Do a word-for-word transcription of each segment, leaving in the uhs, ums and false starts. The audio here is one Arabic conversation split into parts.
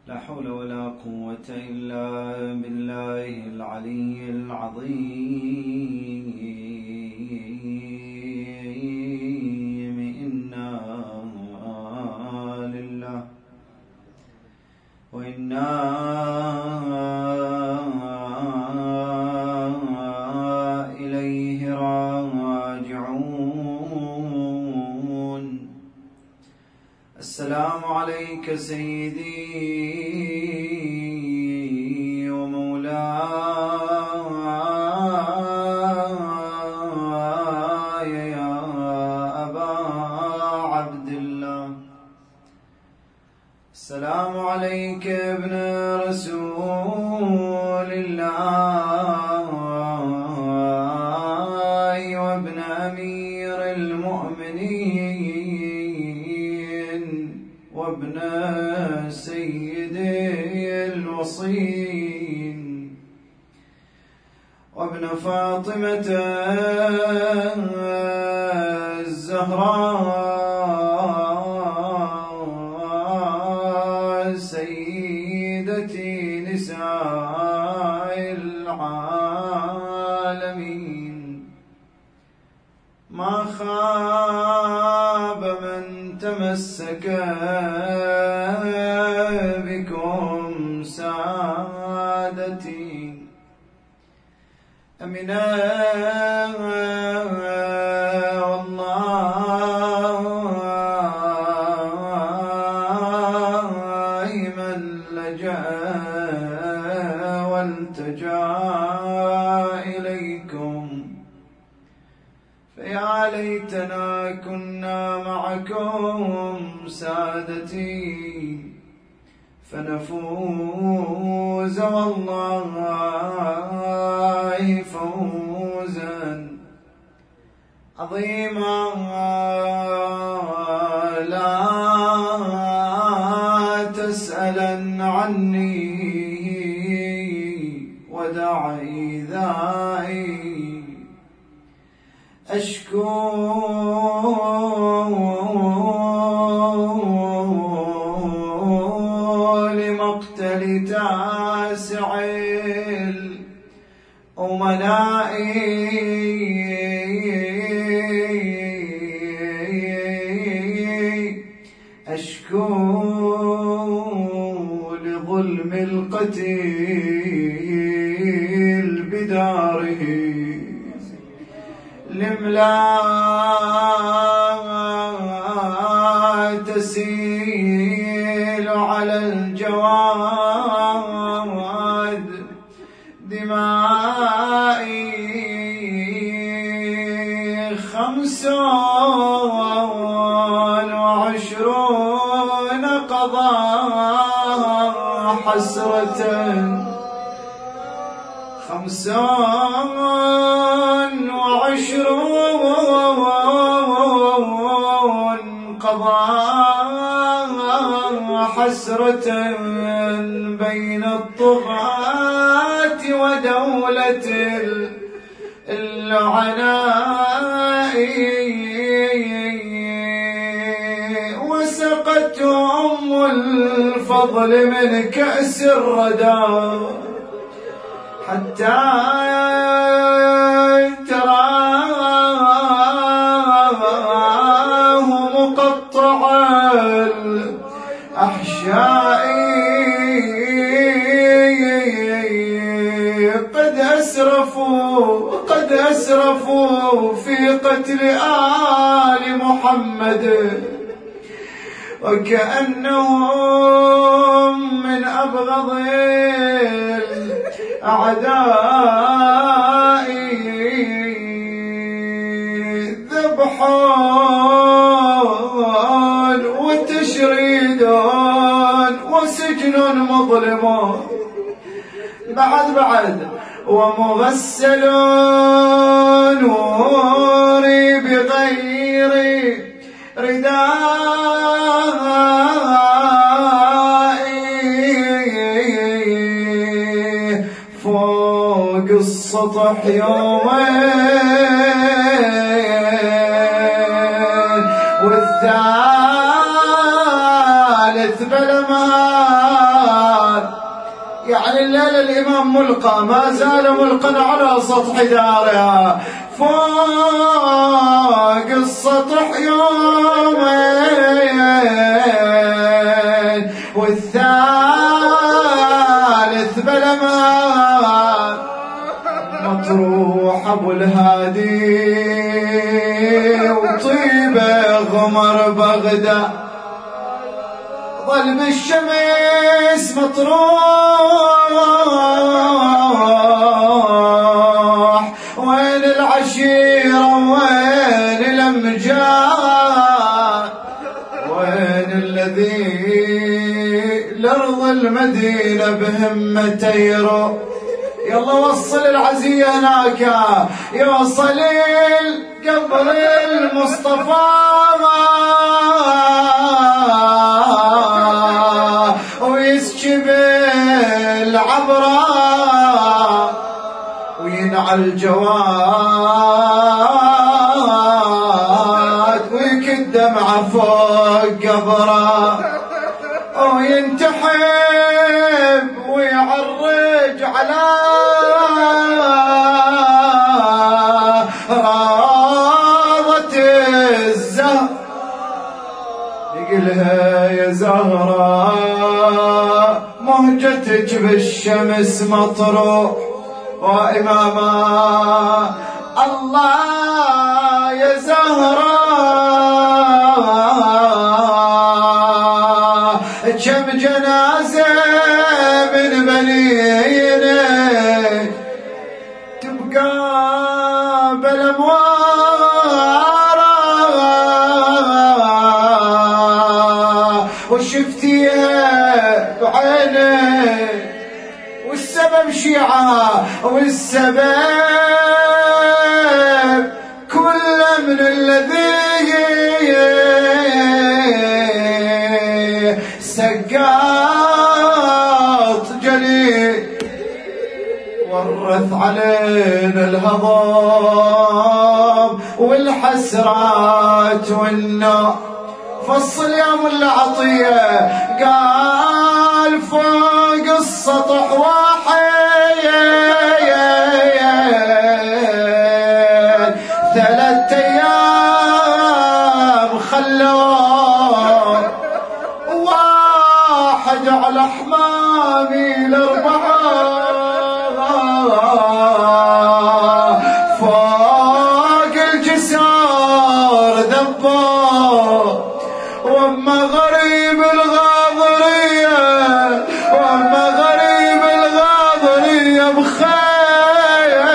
لا حول ولا قوة إلا بالله العلي العظيم. إنا لله وإنا إليه راجعون. السلام عليك سيدي ومولاي يا أبا عبد الله. السلام عليك ابن رسول الله وابن أمير المؤمنين وابن سيد الوصين وابن فاطمة الزهراء سيدتي نساء العالمين. ما خاب من تمسك بكم سادتي. أمنا والله من لجأ والتجا إليكم، فيا ليتنا كنا معكم سادتي فنفوز والله فوزا عظيما. لا تسألن عني ودع إيذائي أشكو لمقتل تاسع الأمناء. أشكو لظلم القتيل بداره لملا تسيل على الجواد دمائي. خمس وعشرون قضاء حسرة، خمس وعشرون قضاء حسرة بين الطغاة ودولة العناء. وسقت أم الفضل من كأس الردى حتى تراه مقطع الأحشاء. قد أسرفوا قد أسرفوا في قتل آل محمد، وكأنهم من أبغض الأعداء. ذبح وتشريد وسجن مظلم بعد بعد ومغسل نوري بغير ردائي. فوق السطح يومين والثالث بلا ما يعني الليلة الإمام ملقى، ما زال ملقى على سطح داره، فوق السطح يومين والثالث بلمان مطروح أبو الهادي وطيبه غمر بغداد، ظل بالشمس مطروح، وين العشيرة وين الأمجاد، وين الذي لأرض المدينة بهمته يروح. يلا وصل العزية هناك، يوصل القبر المصطفى ويسكب العبرة وينعى الجواد ويكد دمعة فوق قبره وينتحب ويعرج على راضة الزهر، يقلها يا زهراء مهجتك بالشمس مطروح، وإماما الله يا زهراء كم جنازة من بنينك تبقى بالأموارة وشفتيها بعينك، والسبب شيعة والسبب كل من الذي سقاط جليل ورث علينا الهضم والحسرات والنار. فصل يا ملا عطية، قال فوق السطح واحد ثلاث ايام خلوه واحد على حمامي الاربعه فوق الجسار ذبوه، واما غريب الغاضريه واما غريب الغاضريه بخير،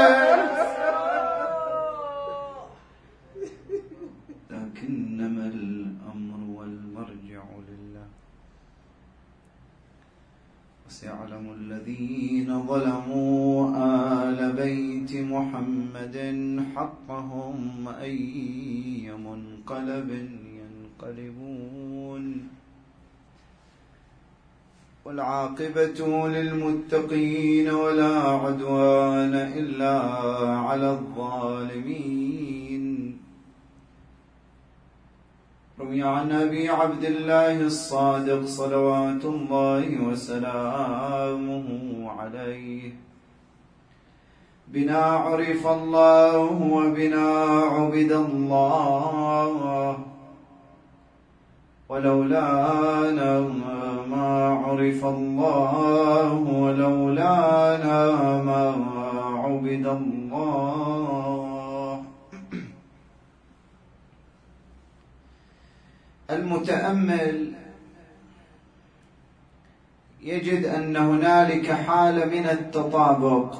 لكنما الامر والمرجع لله، وسيعلم الذين ظلموا آل بيت محمد حقهم أي منقلب ينقلبون، والعاقبة للمتقين ولا عدوان إلا على الظالمين. روي عن أبي عبد الله الصادق صلوات الله وسلامه عليه: بنا عرف الله وبنا عبد الله، ولولانا ما عرف الله ولولانا ما عبد الله. المتأمل يجد أن هنالك حالة من التطابق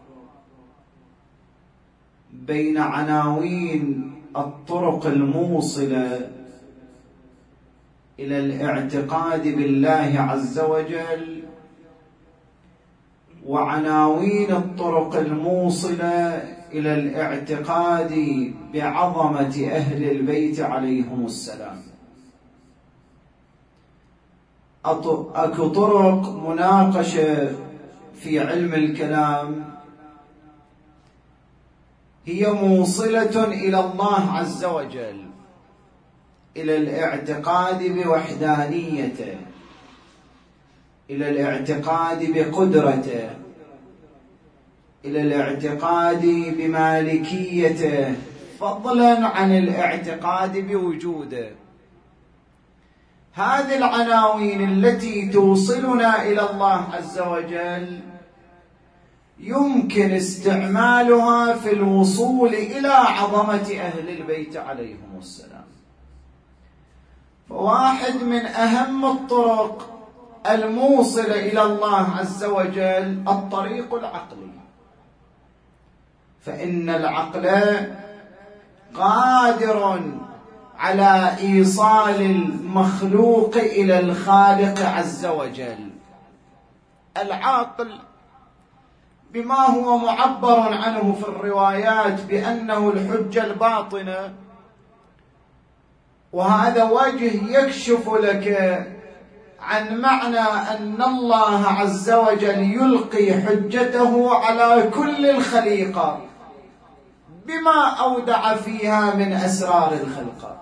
بين عناوين الطرق الموصلة إلى الاعتقاد بالله عز وجل وعناوين الطرق الموصلة إلى الاعتقاد بعظمة أهل البيت عليهم السلام. أكو طرق مناقشة في علم الكلام هي موصلة إلى الله عز وجل، إلى الاعتقاد بوحدانيته، إلى الاعتقاد بقدرته، إلى الاعتقاد بمالكيته، فضلا عن الاعتقاد بوجوده. هذه العناوين التي توصلنا إلى الله عز وجل يمكن استعمالها في الوصول إلى عظمة أهل البيت عليهم السلام. فواحد من أهم الطرق الموصلة إلى الله عز وجل الطريق العقلي، فإن العقل قادر على إيصال المخلوق إلى الخالق عز وجل. العاقل بما هو معبر عنه في الروايات بأنه الحجة الباطنة، وهذا وجه يكشف لك عن معنى أن الله عز وجل يلقي حجته على كل الخليقة بما أودع فيها من أسرار الخلقة.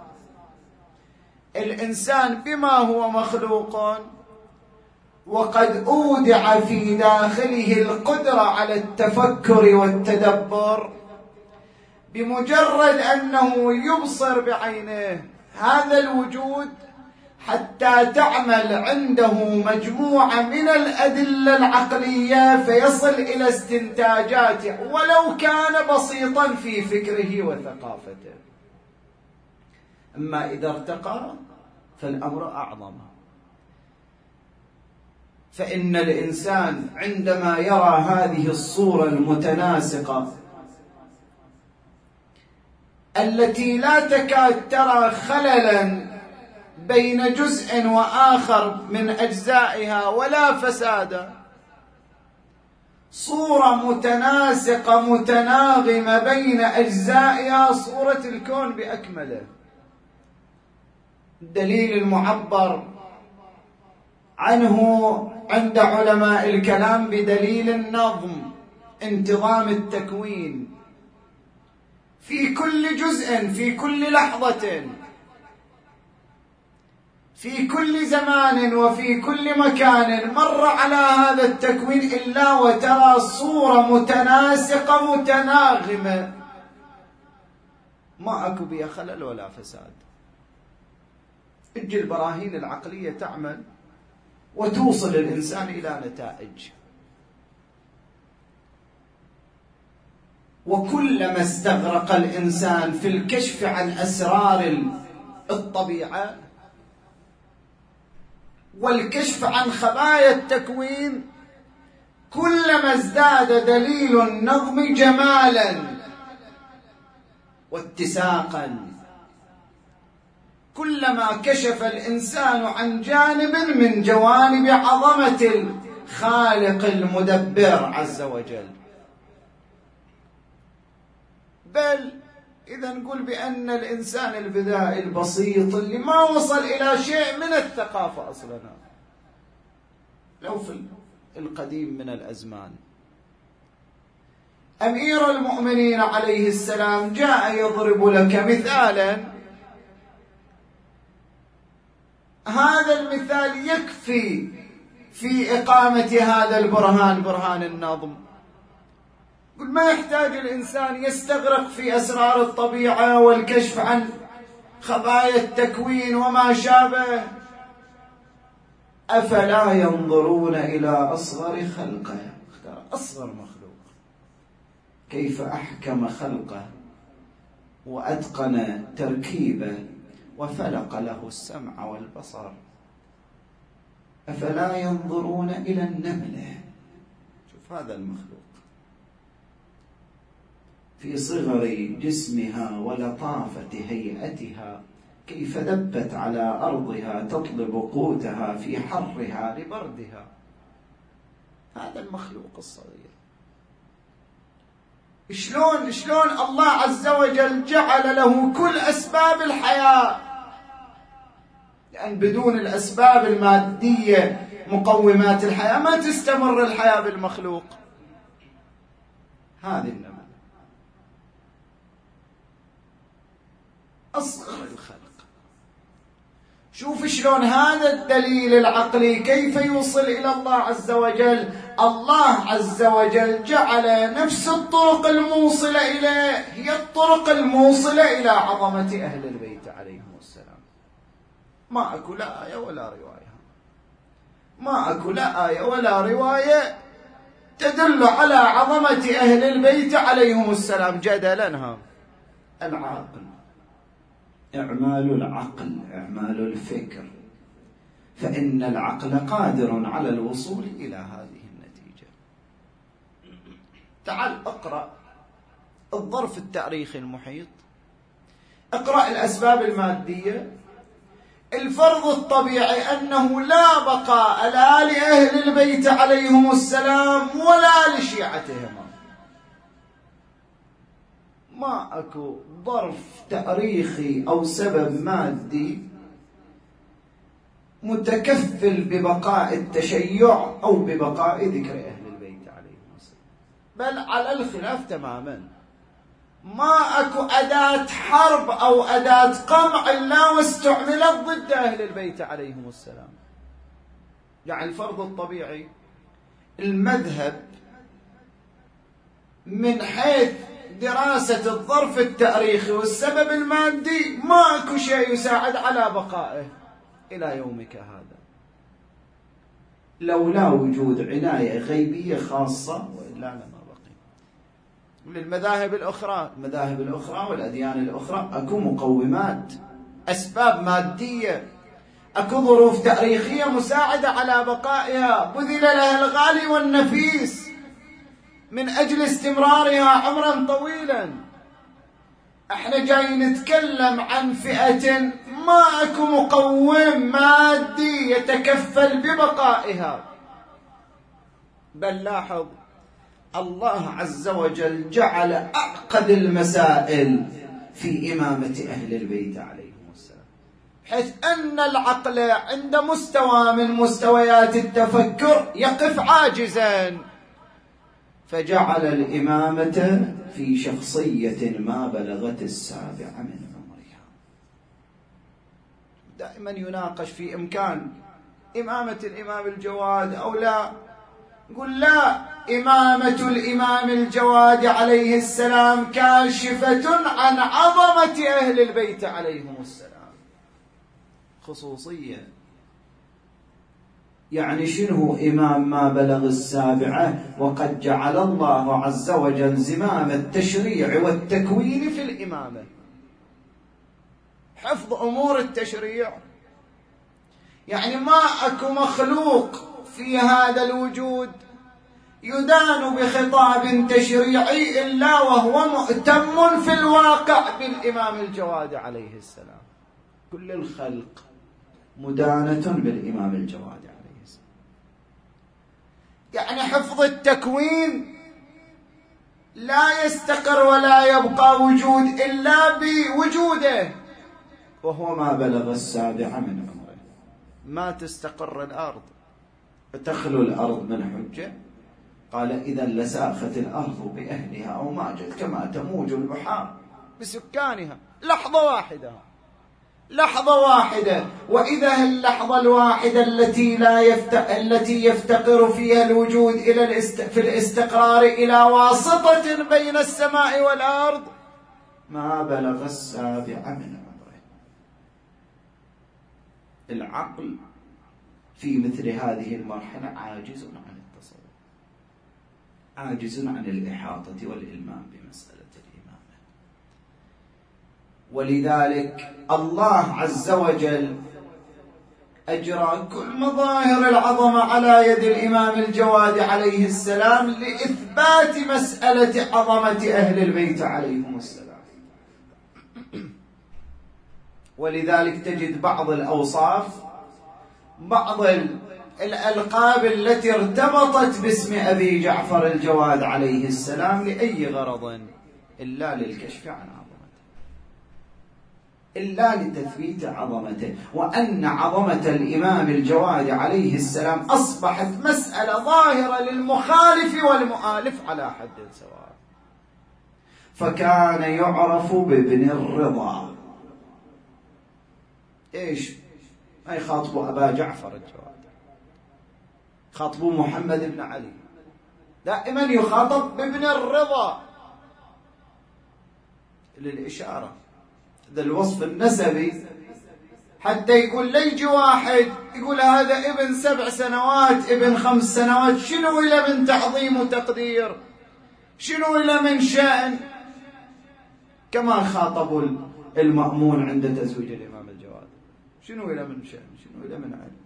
الإنسان بما هو مخلوق وقد أودع في داخله القدرة على التفكر والتدبر، بمجرد أنه يبصر بعينه هذا الوجود حتى تعمل عنده مجموعة من الأدلة العقلية فيصل إلى استنتاجاته ولو كان بسيطا في فكره وثقافته. أما إذا ارتقى فالأمر أعظم، فإن الإنسان عندما يرى هذه الصورة المتناسقة التي لا تكاد ترى خللا بين جزء وآخر من أجزائها ولا فسادا، صورة متناسقة متناغمة بين أجزائها، صورة الكون بأكمله. الدليل المعبر عنه عند علماء الكلام بدليل النظم، انتظام التكوين في كل جزء، في كل لحظة، في كل زمان وفي كل مكان مر على هذا التكوين إلا وترى صورة متناسقة متناغمة ما أكو بها خلل ولا فساد. تجي البراهين العقلية تعمل وتوصل الإنسان إلى نتائج. وكلما استغرق الإنسان في الكشف عن أسرار الطبيعة والكشف عن خبايا التكوين كلما ازداد دليل النظم جمالا واتساقا، كلما كشف الإنسان عن جانب من جوانب عظمة الخالق المدبر عز وجل. بل إذا نقول بأن الإنسان البدائي البسيط اللي ما وصل إلى شيء من الثقافة أصلا، لو في القديم من الأزمان أمير المؤمنين عليه السلام جاء يضرب لك مثالا، هذا المثال يكفي في إقامة هذا البرهان، برهان النظم. قل ما يحتاج الإنسان يستغرق في أسرار الطبيعة والكشف عن خبايا التكوين وما شابه. أفلا ينظرون إلى أصغر خلقه، اختار أصغر مخلوق كيف أحكم خلقه وأتقن تركيبه وفلق له السمع والبصر. أفلا ينظرون إلى النملة، شوف هذا المخلوق في صغر جسمها ولطافة هيئتها كيف دبت على أرضها تطلب قوتها في حرها لبردها. هذا المخلوق الصغير شلون شلون الله عز وجل جعل له كل أسباب الحياة، لأن بدون الأسباب المادية مقومات الحياة ما تستمر الحياة بالمخلوق. هذه النملة أصغر الخلق، شوف شلون هذا الدليل العقلي كيف يوصل إلى الله عز وجل. الله عز وجل جعل نفس الطرق الموصلة إليه هي الطرق الموصلة إلى عظمة أهل البيت عليهم السلام. ما أكو لا آية ولا رواية، ما أكو لا آية ولا رواية تدل على عظمة أهل البيت عليهم السلام. جدلا العقل، إعمال العقل، إعمال الفكر، فإن العقل قادر على الوصول إلى هذه النتيجة. تعال اقرأ الظرف التاريخي المحيط، اقرأ الأسباب المادية. الفرض الطبيعي أنه لا بقاء لا لأهل البيت عليهم السلام ولا لشيعتهم. ما أكو ظرف تاريخي أو سبب مادي متكفل ببقاء التشيع أو ببقاء ذكر أهل البيت عليهم السلام، بل على الخلاف تماما. ما أكو أداة حرب أو أداة قمع إلا واستعملت ضد أهل البيت عليهم السلام. يعني الفرض الطبيعي المذهب من حيث دراسة الظرف التاريخي والسبب المادي ما أكو شيء يساعد على بقائه إلى يومك هذا، لولا وجود عناية غيبية خاصة، وإلا لما بقي. للمذاهب الأخرى، المذاهب الأخرى والأديان الأخرى أكو مقومات، أسباب مادية، أكو ظروف تاريخية مساعدة على بقائها، بذل لها الغالي والنفيس من أجل استمرارها عمرا طويلا. احنا جاي نتكلم عن فئة ما اكو مقوم مادي يتكفل ببقائها. بل لاحظ الله عز وجل جعل أعقد المسائل في إمامة أهل البيت عليهم السلام، حيث أن العقل عند مستوى من مستويات التفكر يقف عاجزا، فجعل الإمامة في شخصية ما بلغت السابعة من عمرها. دائما يناقش في إمكان إمامة الإمام الجواد أو لا، نقول لا، إمامة الإمام الجواد عليه السلام كاشفة عن عظمة أهل البيت عليهم السلام، خصوصية. يعني شنو إمام ما بلغ السابعة وقد جعل الله عز وجل زمام التشريع والتكوين في الإمامة، حفظ أمور التشريع. يعني ما أكو مخلوق في هذا الوجود يدان بخطاب تشريعي إلا وهو مؤتم في الواقع بالإمام الجواد عليه السلام. كل الخلق مدانة بالإمام الجواد عليه السلام. يعني حفظ التكوين لا يستقر ولا يبقى وجود إلا بوجوده، وهو ما بلغ السابعة من عمره. ما تستقر الأرض فتخلو الأرض من حجة، قال إذا لساخت الأرض بأهلها أو ماجت كما تموج البحار بسكانها. لحظة واحدة، لحظة واحدة، وإذا اللحظة الواحدة التي لا يفت... التي يفتقر فيها الوجود إلى الاست... في الاستقرار إلى واسطة بين السماء والأرض ما بلغ السابعة من عمره. العقل في مثل هذه المرحلة عاجز عن التصور، عاجز عن الإحاطة والإلمام بمسألة الإمامة. ولذلك الله عز وجل أجرى كل مظاهر العظمة على يد الإمام الجواد عليه السلام لإثبات مسألة عظمة أهل البيت عليهم السلام. ولذلك تجد بعض الأوصاف، بعض الألقاب التي ارتبطت باسم أبي جعفر الجواد عليه السلام لأي غرض إلا للكشف عن عظمته، إلا لتثبيت عظمته، وأن عظمة الإمام الجواد عليه السلام أصبحت مسألة ظاهرة للمخالف والمؤالف على حد سواء. فكان يعرف بابن الرضا. إيش ما يخاطبوا أبا جعفر الجواد، يخاطبوا محمد بن علي، دائما يخاطب بابن الرضا للإشارة. هذا الوصف النسبي حتى يقول لا يجي واحد يقول هذا ابن سبع سنوات ابن خمس سنوات، شنو إلى من تعظيم وتقدير، شنو إلى من شأن، كما خاطبوا المأمون عند تزويج الإمام الجواد، شنو إلى من شأن، شنو إلى من علم.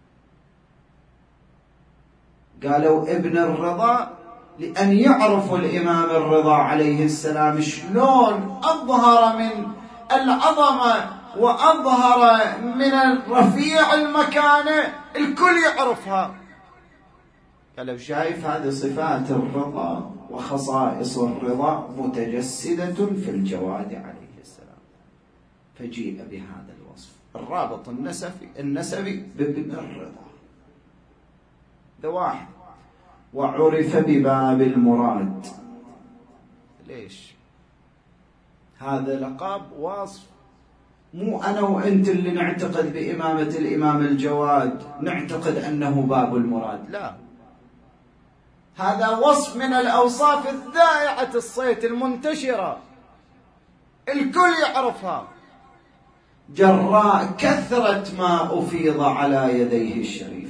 قالوا ابن الرضا لأن يعرفوا الإمام الرضا عليه السلام شلون أظهر من العظمة وأظهر من الرفيع المكانة، الكل يعرفها. قالوا شايف هذه صفات الرضا وخصائص الرضا متجسدة في الجواد عليه السلام، فجيء بهذا الوصف الرابط النسبي النسبي بابن الرضا. ده واحد. وعرف بباب المراد. ليش؟ هذا لقب واصف، مو أنا وأنت اللي نعتقد بإمامة الإمام الجواد نعتقد أنه باب المراد، لا، هذا وصف من الأوصاف الذائعة الصيت المنتشرة، الكل يعرفها، جراء كثرة ما أفيض على يديه الشريفتين.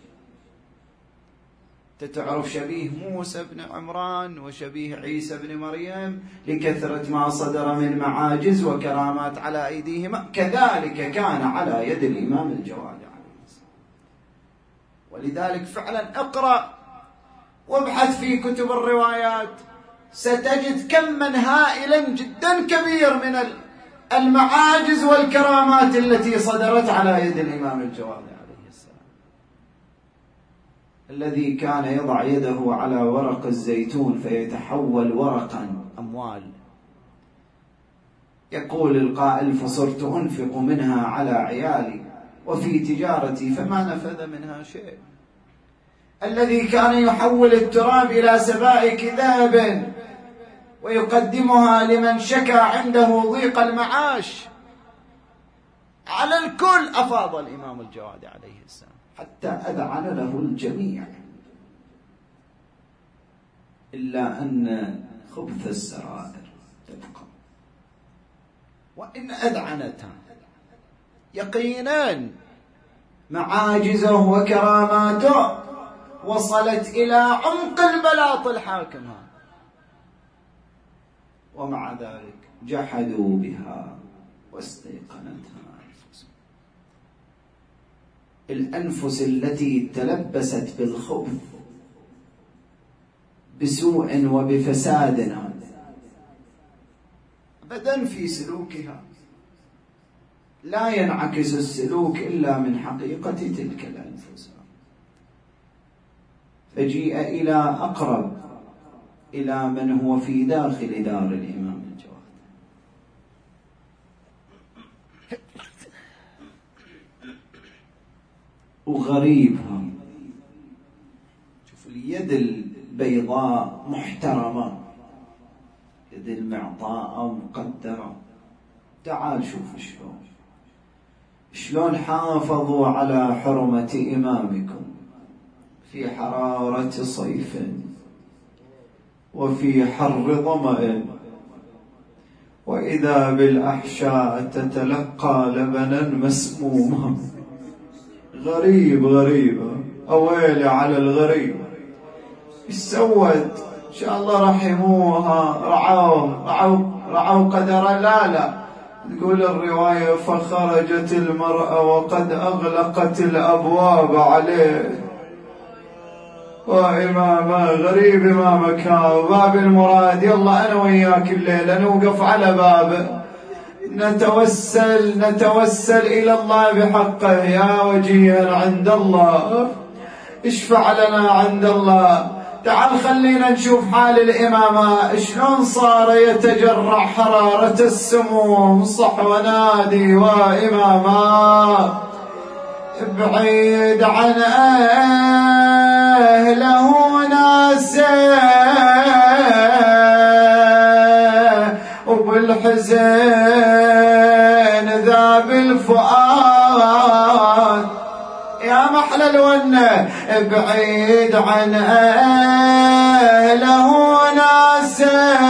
تتعرف شبيه موسى بن عمران وشبيه عيسى بن مريم لكثرة ما صدر من معاجز وكرامات على أيديهما، كذلك كان على يد الإمام الجواد عليه السلام. ولذلك فعلا اقرأ وابحث في كتب الروايات، ستجد كما هائلا جدا كبير من المعاجز والكرامات التي صدرت على يد الإمام الجواد عليه السلام، الذي كان يضع يده على ورق الزيتون فيتحول ورقا أموال. يقول القائل فصرت أنفق منها على عيالي وفي تجارتي فما نفذ منها شيء. الذي كان يحول التراب إلى سبائك ذهب ويقدمها لمن شكا عنده ضيق المعاش، على الكل أفاض الإمام الجواد عليه السلام حتى أذعن له الجميع، إلا أن خبث السرائر تبقى، وإن أذعنتها يقينا معاجزه وكراماته وصلت إلى عمق البلاط الحاكمة، ومع ذلك جحدوا بها واستيقنتها أنفسهم. الأنفس التي تلبست بالخبث بسوء وبفساد أبدا في سلوكها، لا ينعكس السلوك إلا من حقيقة تلك الأنفس. فجيء إلى أقرب إلى من هو في داخل دار الإمام الجواد. وغريبها، شوف اليد البيضاء محترمة، يد المعطاء مقدرة، تعال شوف شلون شلون حافظوا على حرمة إمامكم في حرارة صيف وفي حر ظمأ، وإذا بالأحشاء تتلقى لبنا مسموما. غريب غريب، أويلي على الغريب. إيش سوت؟ إن شاء الله رحموها، رعوا رعوا رعوا قدر. لا لا، تقول الرواية فخرجت المرأة وقد أغلقت الأبواب عليه. وإماما غريب إمامك باب المراد. يلا أنا وياك الليلة نوقف على بابه، نتوسل نتوسل إلى الله بحقه. يا وجيها عند الله، اشفع لنا عند الله. تعال خلينا نشوف حال الإمامة شلون صار يتجرع حرارة السموم. صح ونادي وإماما بعيد عن أهله ناسه وبالحزن ذاب الفؤاد. بعيد عن أهله وناسه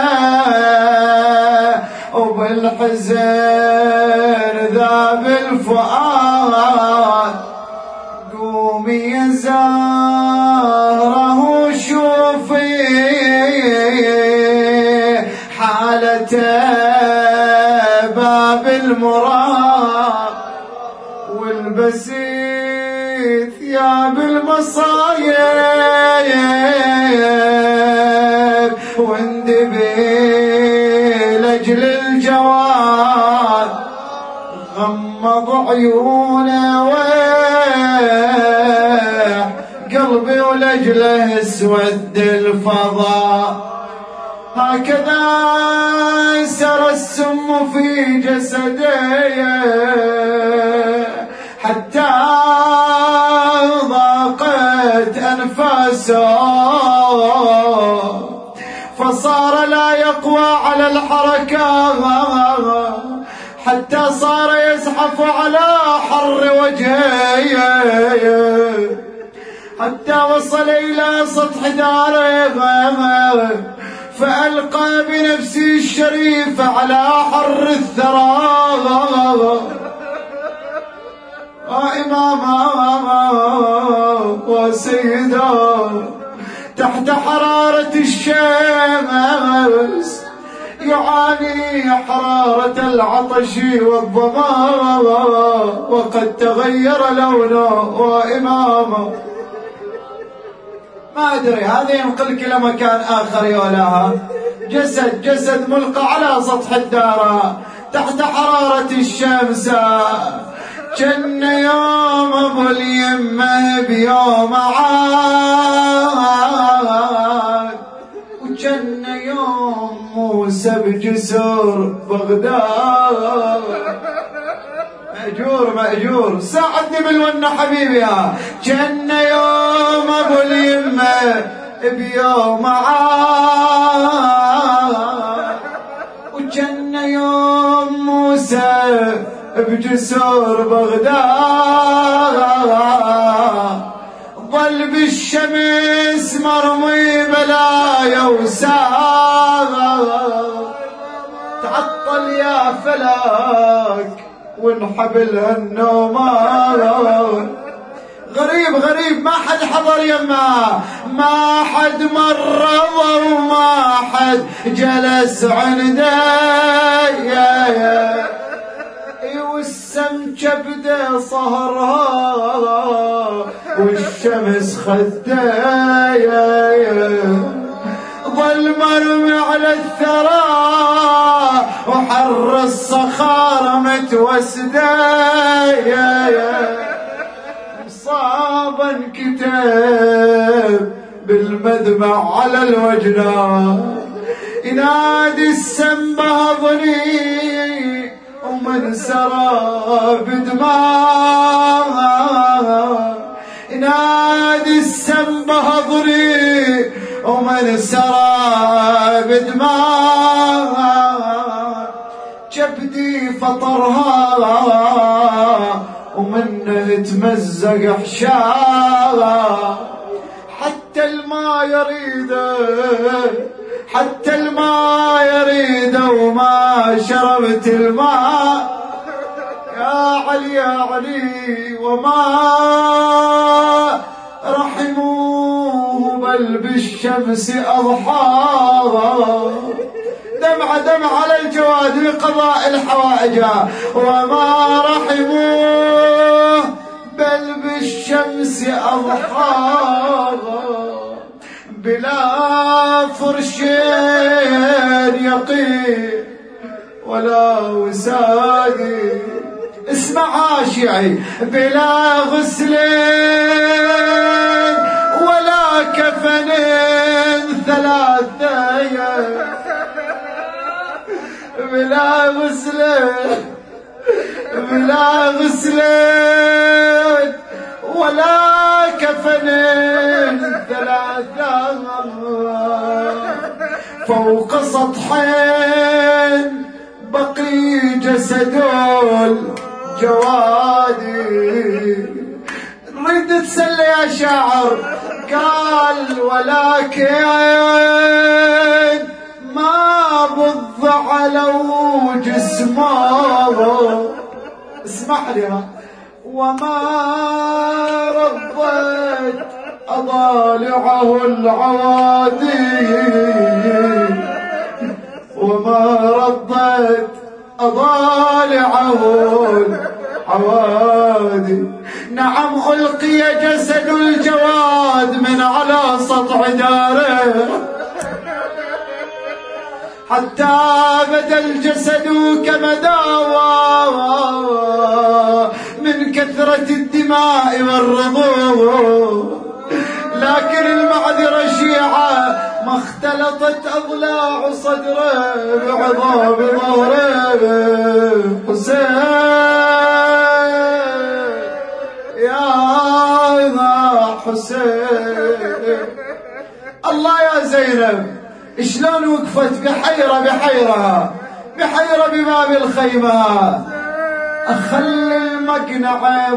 وبالحزن ذاب الفؤاد قومي يا زهره وشوفي حالته باب المراد والبسي ثياب المصايب واندبي لاجل الجواد غمض عيونه ويح قلبي ولاجله اسود الفضاء هكذا سرى السم في جسدي حتى ضاقت أنفاسه فصار لا يقوى على الحركة حتى صار يزحف على حر وجهه حتى وصل إلى سطح داره فألقى بنفسه الشريف على حر الثرى وإماما وسيدا تحت حرارة الشمس يعاني حرارة العطش والظما وقد تغير لونه وإماما ما أدري هذه ينقلك إلى مكان آخر يولاها جسد جسد ملقى على سطح الدار تحت حرارة الشمس كان يوم أبو اليمة بيوم عاد وكان يوم موسى بجسر بغداد مأجور مأجور ساعدني بالونة حبيبي كان يوم أبو اليمة بيوم عاد وكان يوم موسى بجسور بغداد ظل بالشمس مرمي بلايا وساد تعطل يا فلاك وانحبلها النومان غريب غريب ما حد حضر يمه ما حد مر وما حد جلس عنده يا يا والسم كبده صهرها والشمس خده يا يا ظل مرمي على الثرى وحر الصخار متوسده يا يا مصابا كتاب بالمدمع على الوجنان ينادي السم بهضني ومن سرى بدماء ينادي السم بهضني ومن سرى بدماء كبدي فطرها ومنه تمزق حشاها حتى الماء يريده حتى الماء يريده وما شربت الماء يا علي يا علي وما رحموه بل بالشمس أضحاها دمع دمع على الجواد لقضاء الحوائج وما رحموه بل بالشمس أضحاها بلا فرش يقي ولا وسادي اسمعها شيعي بلا غسل ولا كفن ثلاثة بلا غسل بلا غسل ولا كفن ثلاثة فوق سطحين بقي جسد الجوادي رد ترد تسلي يا شاعر. قال ولكن ما بضع لو جسمه، اسمح لي، وما رضيت أضالعه العوادي، وما رضيت أضالعه العوادي. نعم ألقي جسد الجواد من على سطح داره، حتى بدا الجسد كمداوى من كثرة الدماء والرضوع. لكن المعذرة شيعة، ما اختلطت أضلاع صدره بعظام ظهره. حسين يا حسين. الله يا زينب شلون وقفت بحيرة بحيرة بحيرة بباب الخيمة. أخلي المقنعة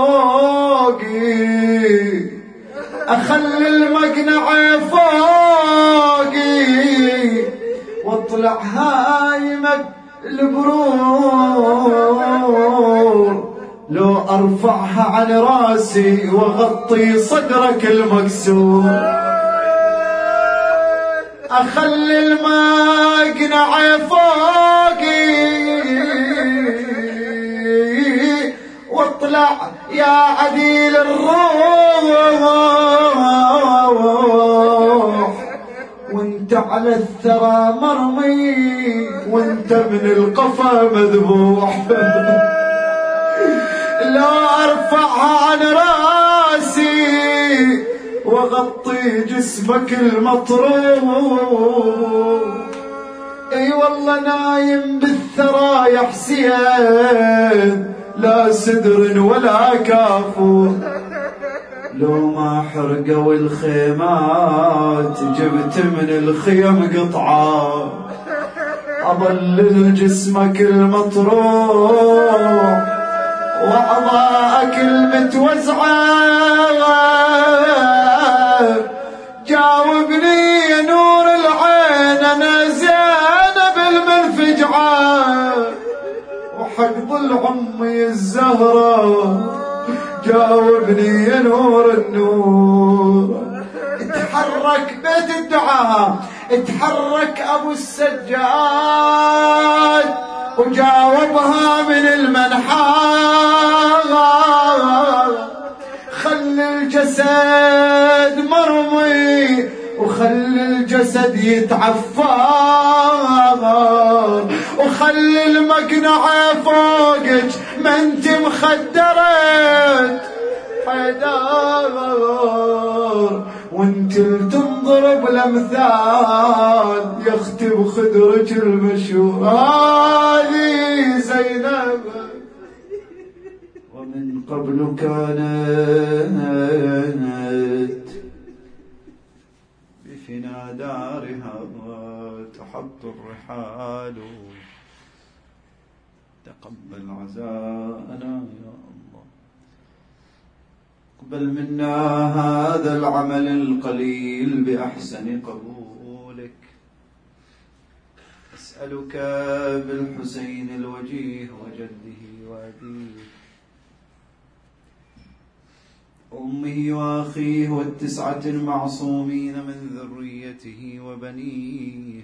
فوقي، أخلي المقنعة فوقي، واطلع هايمك البرور، لو أرفعها عن راسي وغطي صدرك المكسور. أخلي المقنعة فوقي واطلع يا عديل الروح، وانت على الثرى مرمي، وانت من القفا مذبوح. لو ارفعها عن راسي وغطي جسمك المطروح. اي والله نايم بالثرى يا حسين، لا سدر ولا كافور. لو ما حرقوا الخيمات جبت من الخيم قطعة، أظلل جسمك المطروح وأعضاءك المتوزعة. جاوبني يا نور العين، أنا زينب المنفجعة وحق ظل عمي الزهرة. جاوبني يا نور النور. اتحرك بيت الدعاء، اتحرك أبو السجاد وجاوبها من المنحى. خلي الجسد مرمي وخلي الجسد يتعفر، وخلي المقنعة فوقك ما انت مخدرت حيدار، وانت تنضرب الامثال يختب خدرك المشهور. هذه زينب ومن قبل كانت بفنا دارها تحط الرحال. تقبل عزاءنا يا الله، اقبل منا هذا العمل القليل بأحسن قبولك. أسألك بالحسين الوجيه وجده وأبيه أمه وأخيه والتسعة المعصومين من ذريته وبنيه،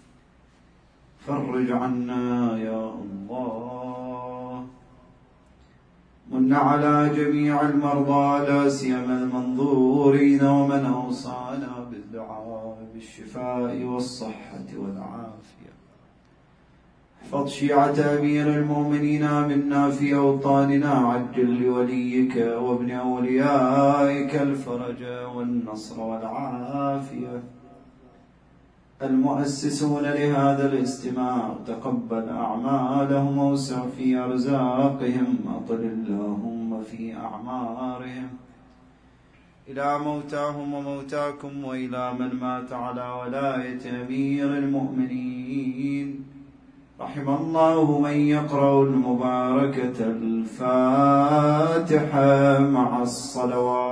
فرج عنا يا الله. من على جميع المرضى لا سيما المنظورين، ومن أوصانا بالدعاء بالشفاء والصحة والعافية. احفظ شيعة أمير المؤمنين منا في أوطاننا، عجل لوليك وابن أوليائك الفرج والنصر والعافية. المؤسسون لهذا الاجتماع تقبل أعمالهم ووسع في أرزاقهم، أطل اللهم في أعمارهم. إلى موتاهم وموتاكم وإلى من مات على ولاية أمير المؤمنين، رحم الله من يقرأ المباركة الفاتحة مع الصلوات.